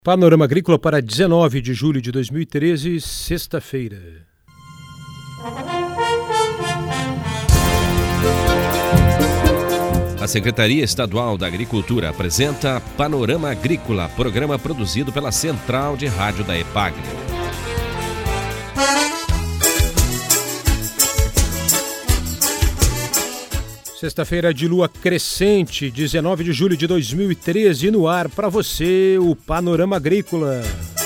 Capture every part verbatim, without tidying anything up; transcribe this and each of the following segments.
Panorama Agrícola para dezenove de julho de dois mil e treze, sexta-feira. A Secretaria Estadual da Agricultura apresenta Panorama Agrícola, programa produzido pela Central de Rádio da EPAGRE. Sexta-feira de lua crescente, dezenove de julho de dois mil e treze, no ar para você o Panorama Agrícola.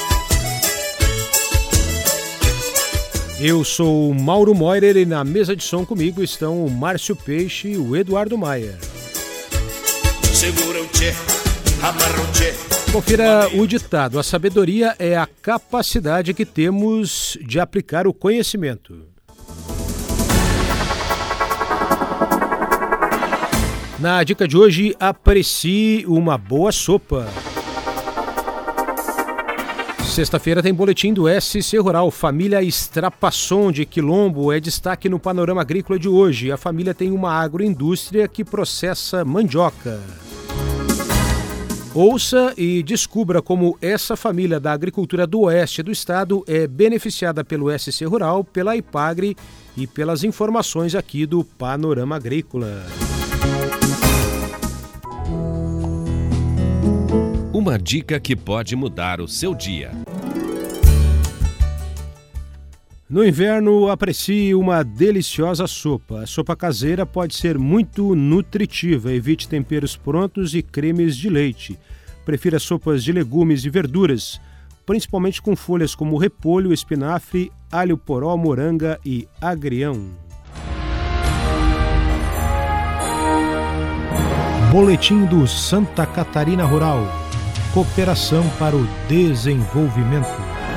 Eu sou o Mauro Moirer e na mesa de som comigo estão o Márcio Peixe e o Eduardo Maia. Confira o ditado: a sabedoria é a capacidade que temos de aplicar o conhecimento. Na dica de hoje, aprecie uma boa sopa. Sexta-feira tem boletim do S C Rural. Família Estrapasson de Quilombo é destaque no Panorama Agrícola de hoje. A família tem uma agroindústria que processa mandioca. Ouça e descubra como essa família da agricultura do oeste do estado é beneficiada pelo S C Rural, pela EPAGRE e pelas informações aqui do Panorama Agrícola. Uma dica que pode mudar o seu dia. No inverno, aprecie uma deliciosa sopa. A sopa caseira pode ser muito nutritiva. Evite temperos prontos e cremes de leite. Prefira sopas de legumes e verduras, principalmente com folhas como repolho, espinafre, alho poró, moranga e agrião. Boletim do Santa Catarina Rural. Cooperação para o desenvolvimento.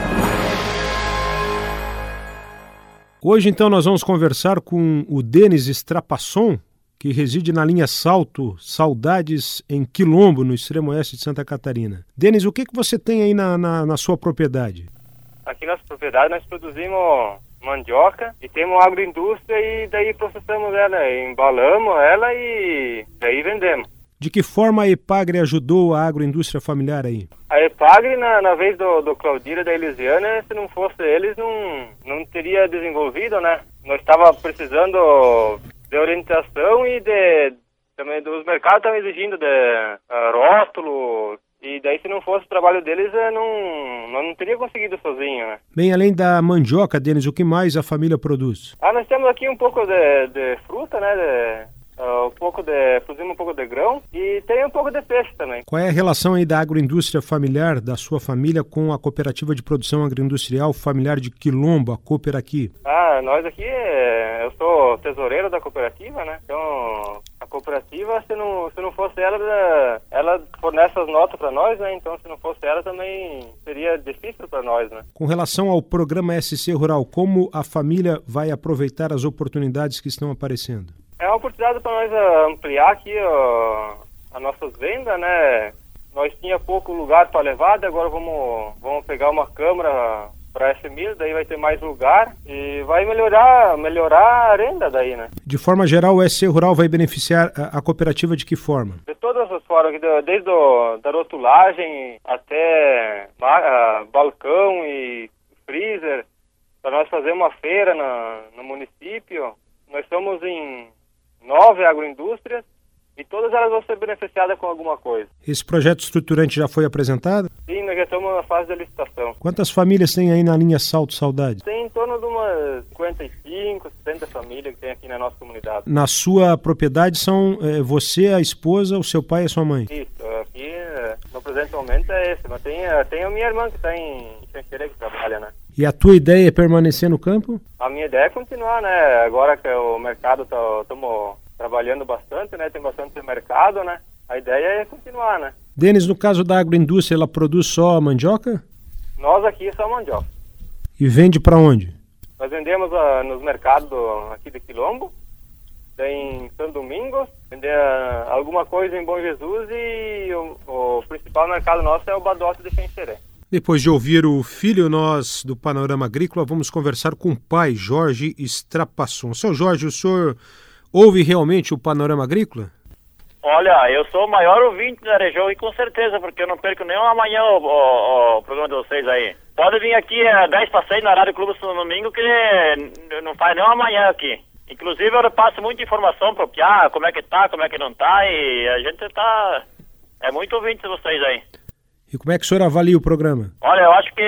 Hoje, então, nós vamos conversar com o Denis Estrapasson, que reside na linha Salto Saudades, em Quilombo, no extremo oeste de Santa Catarina. Denis, o que, que você tem aí na, na, na sua propriedade? Aqui na nossa propriedade nós produzimos mandioca e temos agroindústria e daí processamos ela, embalamos ela e daí vendemos. De que forma a EPAGRE ajudou a agroindústria familiar aí? A EPAGRE, na, na vez do, do Claudira e da Elisiana, se não fosse eles, não, não teria desenvolvido, né? Nós estava precisando de orientação e de, também dos mercados estavam exigindo de uh, rótulo, e daí se não fosse o trabalho deles, eu não, não teria conseguido sozinho, né? Bem, além da mandioca, Denis, o que mais a família produz? Ah, nós temos aqui um pouco de, de fruta, né? De... Uh, um pouco de, produzimos um pouco de grão e tem um pouco de peixe também. Qual é a relação aí da agroindústria familiar, da sua família, com a Cooperativa de Produção Agroindustrial Familiar de Quilombo, a Cooper aqui? Ah, nós aqui, eu sou tesoureiro da cooperativa, né? Então, a cooperativa, se não, se não fosse ela, ela fornece as notas para nós, né? Então, se não fosse ela, também seria difícil para nós, né? Com relação ao programa S C Rural, como a família vai aproveitar as oportunidades que estão aparecendo? É uma oportunidade para nós ampliar aqui ó, as nossas vendas, né? Nós tinha pouco lugar para levar, agora vamos, vamos pegar uma câmara para esse milho, daí vai ter mais lugar e vai melhorar, melhorar a renda daí, né? De forma geral, o S C Rural vai beneficiar a, a cooperativa de que forma? De todas as formas, desde o, da rotulagem até uh, balcão e freezer, para nós fazer uma feira na, no município. Nós estamos em nove agroindústrias e todas elas vão ser beneficiadas com alguma coisa. Esse projeto estruturante já foi apresentado? Sim, nós já estamos na fase da licitação. Quantas famílias tem aí na linha Salto Saudade? Tem em torno de umas cinquenta e cinco, sessenta famílias que tem aqui na nossa comunidade. Na sua propriedade são é, você, a esposa, o seu pai e a sua mãe? Isso, aqui no presente momento é esse, mas tem, tem a minha irmã que está em Xanxerê, que trabalha, né? E a tua ideia é permanecer no campo? A minha ideia é continuar, né? Agora que o mercado estamos trabalhando bastante, né? Tem bastante mercado, né? A ideia é continuar, né? Denis, no caso da agroindústria, ela produz só mandioca? Nós aqui só mandioca. E vende para onde? Nós vendemos uh, nos mercados aqui de Quilombo, em São Domingos, vender uh, alguma coisa em Bom Jesus e o, o principal mercado nosso é o Badote de Xanxerê. Depois de ouvir o filho, nós do Panorama Agrícola vamos conversar com o pai, Jorge Estrapasson. Seu Jorge, o senhor ouve realmente o Panorama Agrícola? Olha, eu sou o maior ouvinte da região e com certeza, porque eu não perco nem amanhã o, o, o programa de vocês aí. Pode vir aqui às dez para seis na Rádio Clube no domingo, que não faz nem amanhã aqui. Inclusive eu passo muita informação pro Piá, como é que tá, como é que não tá, e a gente tá... É muito ouvinte de vocês aí. E como é que o senhor avalia o programa? Olha, eu acho que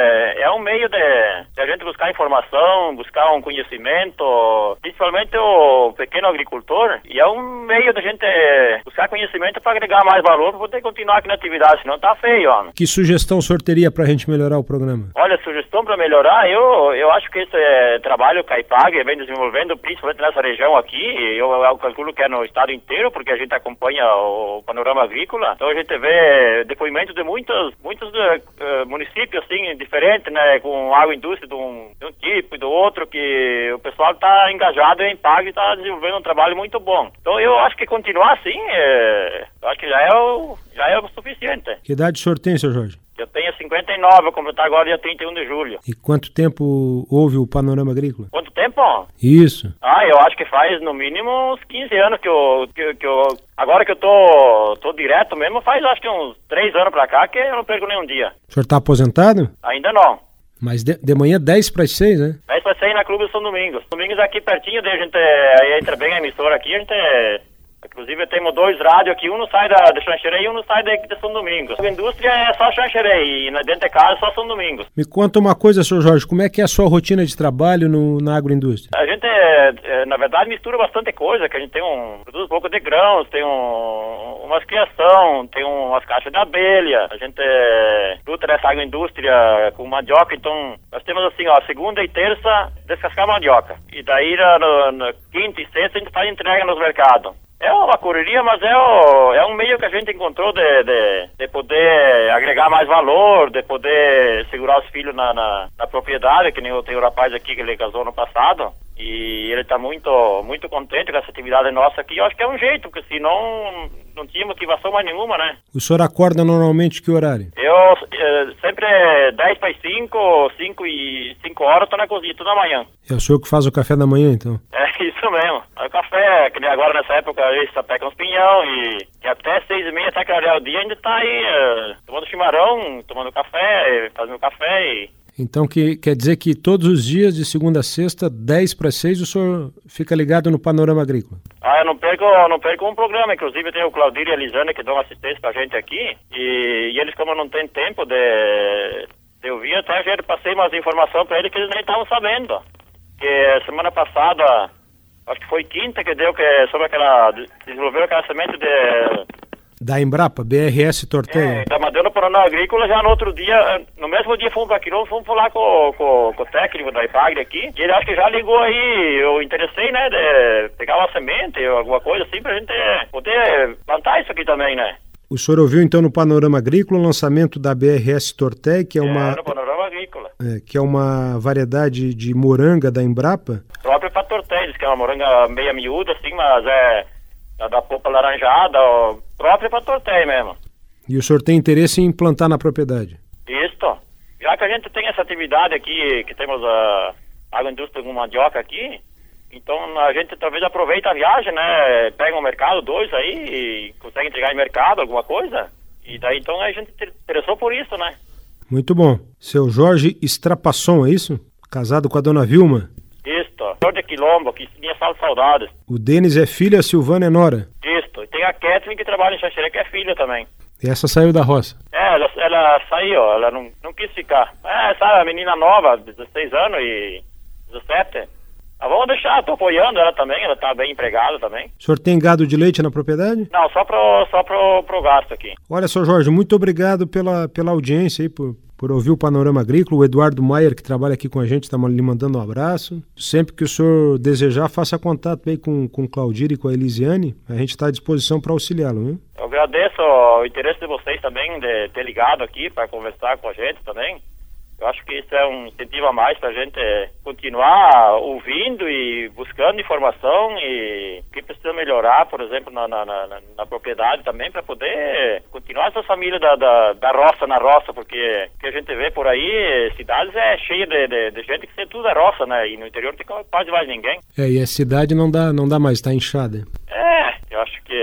é um meio de, de a gente buscar informação, buscar um conhecimento, principalmente o pequeno agricultor, e é um meio de a gente buscar conhecimento para agregar mais valor para poder continuar aqui na atividade, senão tá feio, ó. Que sugestão o senhor teria para a gente melhorar o programa? Olha, sugestão para melhorar, eu, eu acho que esse é, trabalho que a Aipagre vem desenvolvendo, principalmente nessa região aqui, eu, eu calculo que é no estado inteiro, porque a gente acompanha o panorama agrícola, então a gente vê depoimentos de muitos, muitos uh, municípios assim, diferentes, né, com agroindústria de um, de um tipo e do outro, que o pessoal está engajado em Aipagre e está desenvolvendo um trabalho muito bom. Então eu acho que continuar assim, é, eu acho que já é o, já é o suficiente. Que idade o senhor tem, seu Jorge? Eu tenho cinquenta e nove, vou completar agora dia trinta e um de julho. E quanto tempo houve o Panorama Agrícola? Quanto tempo? Isso. Ah, eu acho que faz no mínimo uns quinze anos que eu... Que, que eu agora que eu tô, tô direto mesmo, faz acho que uns três anos pra cá que eu não perco nenhum dia. O senhor tá aposentado? Ainda não. Mas de, de manhã dez para as seis, né? dez para as seis na Clube São Domingos. Domingos aqui pertinho, daí a gente aí entra bem a emissora aqui, a gente... Inclusive temos dois rádios aqui, um não sai da, de Xanxerê e um não sai daqui de São Domingos. A indústria é só Xanxerê e dentro de casa é só São Domingos. Me conta uma coisa, senhor Jorge, como é que é a sua rotina de trabalho no, na agroindústria? A gente, é, é, na verdade, mistura bastante coisa, que a gente tem um, produz um pouco de grãos, tem um, umas criação, tem umas caixas de abelha, a gente é, luta nessa agroindústria com mandioca, então nós temos assim, ó, segunda e terça descascar mandioca. E daí na, na quinta e sexta a gente faz entrega nos mercados. É uma correria, mas é, o, é um meio que a gente encontrou de, de, de poder agregar mais valor, de poder segurar os filhos na, na, na propriedade, que nem eu tenho um rapaz aqui que ele casou no passado, e ele está muito, muito contente com essa atividade nossa aqui. Eu acho que é um jeito, porque senão não tinha motivação mais nenhuma, né? O senhor acorda normalmente que horário? Eu é, sempre dez para as cinco, cinco e cinco horas estou na cozinha, toda manhã. É o senhor que faz o café da manhã, então? É isso mesmo. O café, que nem agora nessa época, a gente sapeca uns pinhão e, e até seis e meia, até clarear o dia, ainda está aí uh, tomando chimarrão, tomando café, fazendo café e... Então que, quer dizer que todos os dias, de segunda a sexta, dez para seis, o senhor fica ligado no Panorama Agrícola? Ah, eu não perco, eu não perco um programa. Inclusive tem o Claudir e a Lisane que dão assistência pra gente aqui. E, e eles, como não tem tempo de, de ouvir, até eu passei umas informações para eles que eles nem estavam sabendo. Que semana passada, acho que foi quinta que deu, que sobre aquela... desenvolveu aquela semente de... Da Embrapa, B R S Torteia. É, da Madeira Paraná Agrícola, já no outro dia, no mesmo dia fomos para Quirón, fomos falar com, com, com o técnico da Aipagre aqui, e ele acho que já ligou aí, eu interessei, né, de pegar uma semente ou alguma coisa assim, pra gente poder plantar isso aqui também, né. O senhor ouviu então no Panorama Agrícola o lançamento da B R S Torteia, que é uma... É, no Panorama Agrícola. É, que é uma variedade de moranga da Embrapa. Própria para Torteia, diz que é uma moranga meia miúda assim, mas é... da polpa laranjada, ó, própria para Torteia mesmo. E o senhor tem interesse em plantar na propriedade? Isso. Já que a gente tem essa atividade aqui, que temos a agroindústria com mandioca aqui, então a gente talvez aproveita a viagem, né? Pega um mercado, dois aí, e consegue entregar em mercado alguma coisa. E daí então a gente se interessou por isso, né? Muito bom. Seu Jorge Strapasson, é isso? Casado com a dona Vilma? Isso. Jorge Quilombo, que tinha saldo saudades. O Denis é filha, a Silvana é nora. Isso. E tem a Kathleen que trabalha em Xanxerê, que é filha também. E essa saiu da roça? É, ela, ela saiu, ela não, não quis ficar. É, sabe, a menina nova, dezesseis anos e dezessete. Ah, vamos deixar, tô apoiando ela também, ela tá bem empregada também. O senhor tem gado de leite na propriedade? Não, só pro, só pro, pro gasto aqui. Olha, seu Jorge, muito obrigado pela, pela audiência aí, por, por ouvir o Panorama Agrícola. O Eduardo Maier, que trabalha aqui com a gente, está lhe mandando um abraço. Sempre que o senhor desejar, faça contato aí com, com o Claudir e com a Elisiane. A gente está à disposição para auxiliá-lo, né? Eu agradeço o interesse de vocês também, de ter ligado aqui para conversar com a gente também. Eu acho que isso é um incentivo a mais para a gente continuar ouvindo e buscando informação e o que precisa melhorar, por exemplo, na, na, na, na propriedade também, para poder continuar essa família da, da, da roça na roça, porque o que a gente vê por aí, cidades é cheia de, de, de gente que tem tudo é roça, né? E no interior não tem quase mais ninguém. É, e a cidade não dá, não dá mais, está inchada. É, eu acho que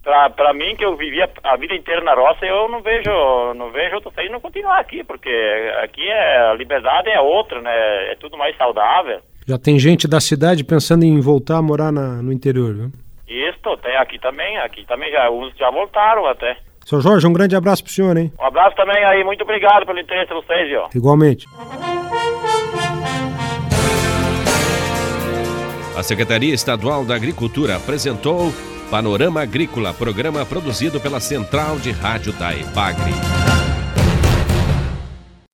pra, pra mim, que eu vivia a vida inteira na roça, eu não vejo, não vejo outro sair não continuar aqui, porque aqui é, a liberdade é outra, né? É tudo mais saudável. Já tem gente da cidade pensando em voltar a morar na, no interior, viu? Isso, tem aqui também, aqui também já, uns já voltaram até. Seu Jorge, um grande abraço pro senhor, hein? Um abraço também aí, muito obrigado pelo interesse de vocês, viu? Igualmente. A Secretaria Estadual da Agricultura apresentou Panorama Agrícola, programa produzido pela Central de Rádio da EPAGRE.